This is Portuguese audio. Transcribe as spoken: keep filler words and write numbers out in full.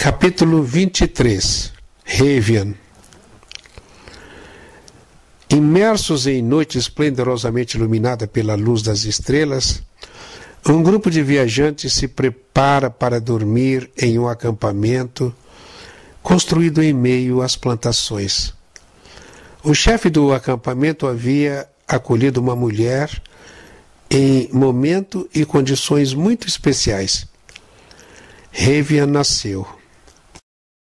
Capítulo vinte e três. Réveillon. Imersos em noite esplendorosamente iluminada pela luz das estrelas, um grupo de viajantes se prepara para dormir em um acampamento construído em meio às plantações. O chefe do acampamento havia acolhido uma mulher em momento e condições muito especiais. Réveillon nasceu.